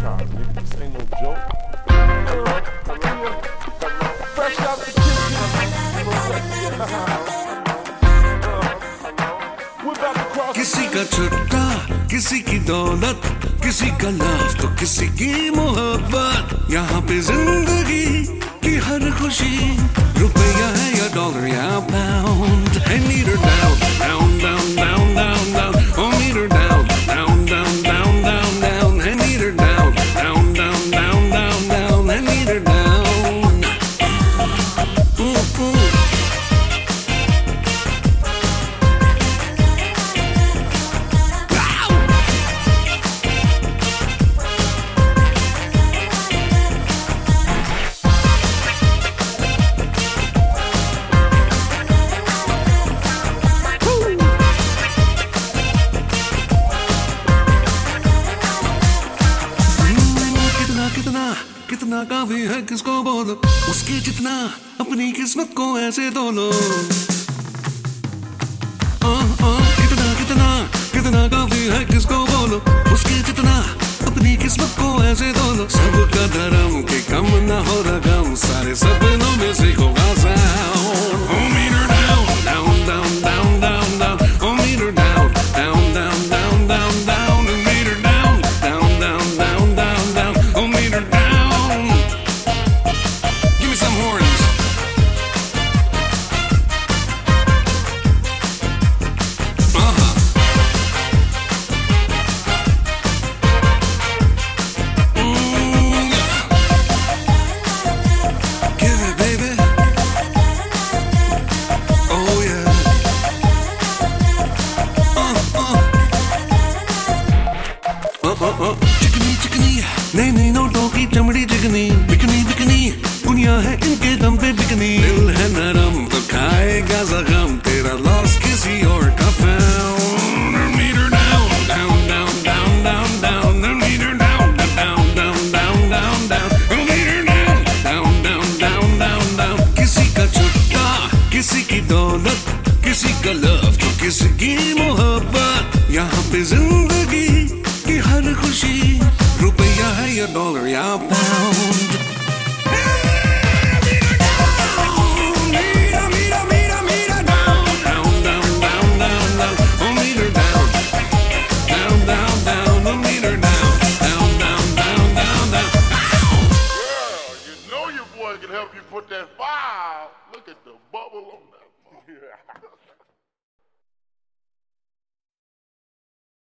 franchise, nigga. This ain't no joke. Fresh out the kitchen. We're about to cross. किसी का छुट्टा, किसी की दौलत, किसी का लव तो किसी की मोहब्बत। यहाँ पे जिंदगी की हर खुशी रुपया है या डॉलर या pound. And meet her down, down, down, down, down, down. Oh, meet her down, down, down, down, down, down. And meet her down, down, down, down, down, down. And meet her down. Ooh, ooh. कितना काफी है किसको बोलो, उसके जितना अपनी किस्मत को ऐसे तोलो। कितना कितना कितना काफी है किसको बोलो, उसके जितना अपनी किस्मत को ऐसे तोलो। सबका धर्म के कम ना हो रकम, सारे सपनों में से होगा sound. Oh, meet her down, down, down, down, down, down. Oh, meet her down, down, down, down, down, down. And meet her down, down, down, down, down, down. Oh, meet her down. चिकनी चिकनी नई नई नोटों की चमड़ी चिकनी, bikini bikini दुनिया है इनके दम पे बिकनी। दिल है नरम तो खाएगा जख्म, तेरा लॉस किसी और का found. Meet her down, down, down, down, down, down. Meet her down, down, down, down, down, down. Meet her down, down, down, down, down, down. किसी का छुट्टा, किसी की दौलत, किसी का लव तो किसी की मोहब्बत। यहाँ पे जिंदगी की हर खुशी रुपया है या डॉलर या पाउंड।